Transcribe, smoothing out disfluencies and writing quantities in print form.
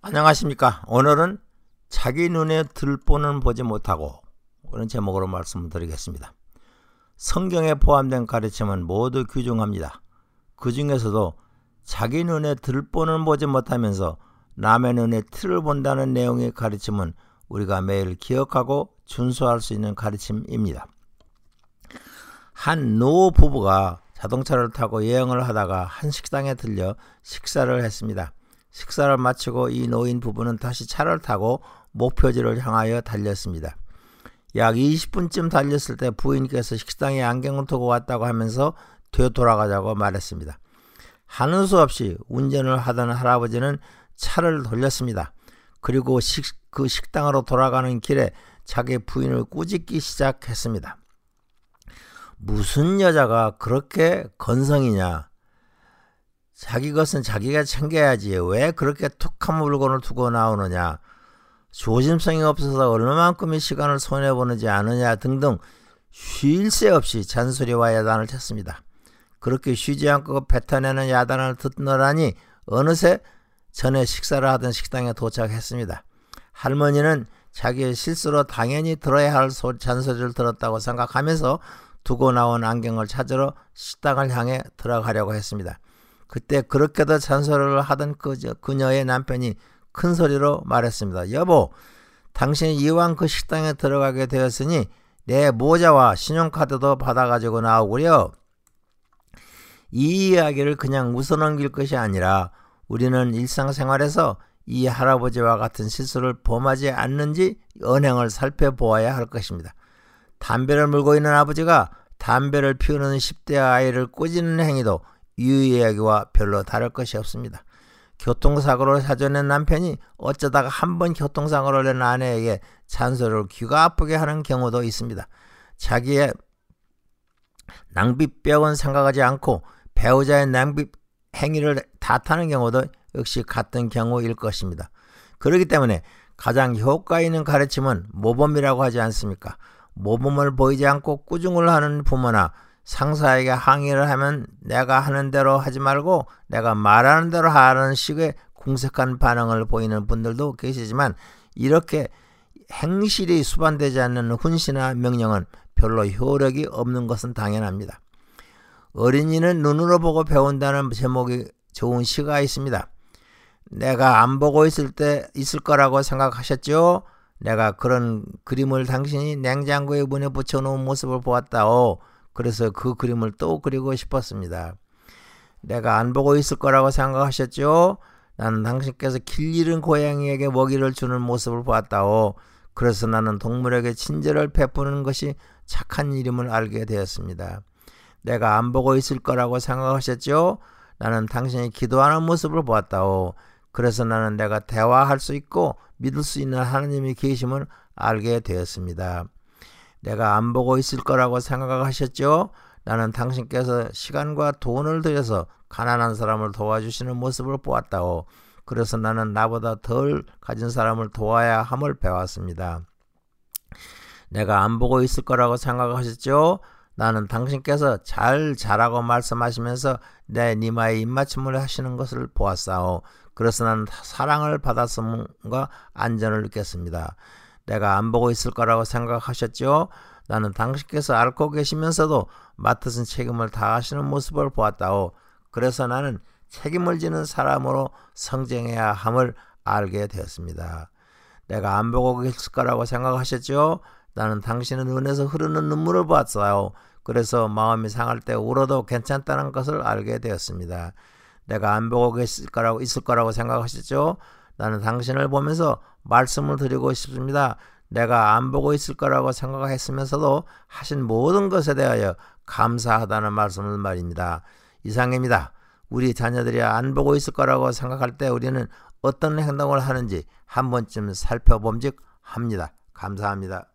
안녕하십니까. 오늘은 자기 눈에 들보는 보지 못하고 그런 제목으로 말씀을 드리겠습니다. 성경에 포함된 가르침은 모두 귀중합니다. 그 중에서도 자기 눈에 들보는 보지 못하면서 남의 눈에 틀을 본다는 내용의 가르침은 우리가 매일 기억하고 준수할 수 있는 가르침입니다. 한 노 부부가 자동차를 타고 여행을 하다가 한 식당에 들려 식사를 했습니다. 식사를 마치고 이 노인 부부는 다시 차를 타고 목표지를 향하여 달렸습니다. 약 20분쯤 달렸을 때 부인께서 식당에 안경을 두고 왔다고 하면서 되돌아가자고 말했습니다. 하는 수 없이 운전을 하던 할아버지는 차를 돌렸습니다. 그리고 그 식당으로 돌아가는 길에 자기 부인을 꾸짖기 시작했습니다. 무슨 여자가 그렇게 건성이냐? 자기 것은 자기가 챙겨야지 왜 그렇게 툭한 물건을 두고 나오느냐, 조심성이 없어서 얼마만큼의 시간을 손해보는지 아느냐 등등 쉴 새 없이 잔소리와 야단을 쳤습니다. 그렇게 쉬지 않고 뱉어내는 야단을 듣느라니 어느새 전에 식사를 하던 식당에 도착했습니다. 할머니는 자기의 실수로 당연히 들어야 할 잔소리를 들었다고 생각하면서 두고 나온 안경을 찾으러 식당을 향해 들어가려고 했습니다. 그때 그렇게도 잔소리를 하던 그녀의 남편이 큰 소리로 말했습니다. 여보, 당신이 이왕 그 식당에 들어가게 되었으니 내 모자와 신용카드도 받아가지고 나오구려. 이 이야기를 그냥 웃어넘길 것이 아니라 우리는 일상생활에서 이 할아버지와 같은 실수를 범하지 않는지 언행을 살펴보아야 할 것입니다. 담배를 물고 있는 아버지가 담배를 피우는 10대 아이를 꾸짖는 행위도 이 이야기와 별로 다를 것이 없습니다. 교통사고를 사줘낸 남편이 어쩌다가 한번 교통사고를 낸 아내에게 잔소리를 귀가 아프게 하는 경우도 있습니다. 자기의 낭비병은 생각하지 않고 배우자의 낭비 행위를 탓하는 경우도 역시 같은 경우일 것입니다. 그렇기 때문에 가장 효과 있는 가르침은 모범이라고 하지 않습니까? 모범을 보이지 않고 꾸중을 하는 부모나 상사에게 항의를 하면 내가 하는 대로 하지 말고 내가 말하는 대로 하라는 식의 궁색한 반응을 보이는 분들도 계시지만 이렇게 행실이 수반되지 않는 훈시나 명령은 별로 효력이 없는 것은 당연합니다. 어린이는 눈으로 보고 배운다는 제목이 좋은 시가 있습니다. 내가 안 보고 있을 거라고 생각하셨죠? 내가 그런 그림을 당신이 냉장고에 문에 붙여놓은 모습을 보았다오. 그래서 그 그림을 또 그리고 싶었습니다. 내가 안 보고 있을 거라고 생각하셨죠? 나는 당신께서 길 잃은 고양이에게 먹이를 주는 모습을 보았다오. 그래서 나는 동물에게 친절을 베푸는 것이 착한 일임을 알게 되었습니다. 내가 안 보고 있을 거라고 생각하셨죠? 나는 당신이 기도하는 모습을 보았다오. 그래서 나는 내가 대화할 수 있고 믿을 수 있는 하나님이 계심을 알게 되었습니다. 내가 안 보고 있을 거라고 생각하셨죠? 나는 당신께서 시간과 돈을 들여서 가난한 사람을 도와주시는 모습을 보았다오. 그래서 나는 나보다 덜 가진 사람을 도와야 함을 배웠습니다. 내가 안 보고 있을 거라고 생각하셨죠? 나는 당신께서 잘하고 말씀하시면서 내 니마에 입맞춤을 하시는 것을 보았사오. 그래서 나는 사랑을 받았음과 안전을 느꼈습니다. 내가 안 보고 있을 거라고 생각하셨죠? 나는 당신께서 앓고 계시면서도 맡으신 책임을 다하시는 모습을 보았다오. 그래서 나는 책임을 지는 사람으로 성장해야 함을 알게 되었습니다. 내가 안 보고 계실 거라고 생각하셨죠? 나는 당신의 눈에서 흐르는 눈물을 보았어요. 그래서 마음이 상할 때 울어도 괜찮다는 것을 알게 되었습니다. 내가 안 보고 있을 거라고 생각하셨죠? 나는 당신을 보면서 말씀을 드리고 싶습니다. 내가 안 보고 있을 거라고 생각했으면서도 하신 모든 것에 대하여 감사하다는 말씀을 말입니다. 이상입니다. 우리 자녀들이 안 보고 있을 거라고 생각할 때 우리는 어떤 행동을 하는지 한 번쯤 살펴봄직 합니다. 감사합니다.